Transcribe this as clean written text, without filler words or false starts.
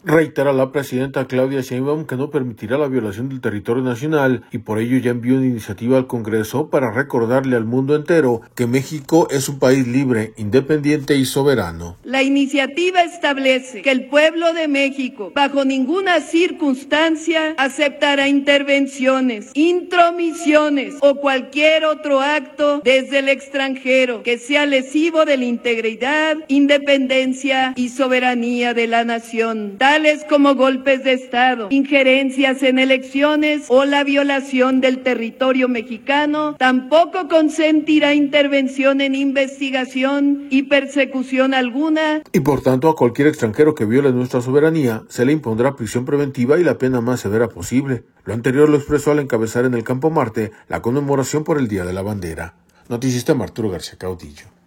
Reitera la presidenta Claudia Sheinbaum que no permitirá la violación del territorio nacional y por ello ya envió una iniciativa al Congreso para recordarle al mundo entero que México es un país libre, independiente y soberano. La iniciativa establece que el pueblo de México bajo ninguna circunstancia aceptará intervenciones, intromisiones o cualquier otro acto desde el extranjero que sea lesivo de la integridad, independencia y soberanía de la nación, tales como golpes de Estado, injerencias en elecciones o la violación del territorio mexicano. Tampoco consentirá intervención en investigación y persecución alguna. Y por tanto a cualquier extranjero que viole nuestra soberanía se le impondrá prisión preventiva y la pena más severa posible. Lo anterior lo expresó al encabezar en el Campo Marte la conmemoración por el Día de la Bandera. Noticista Arturo García Caudillo.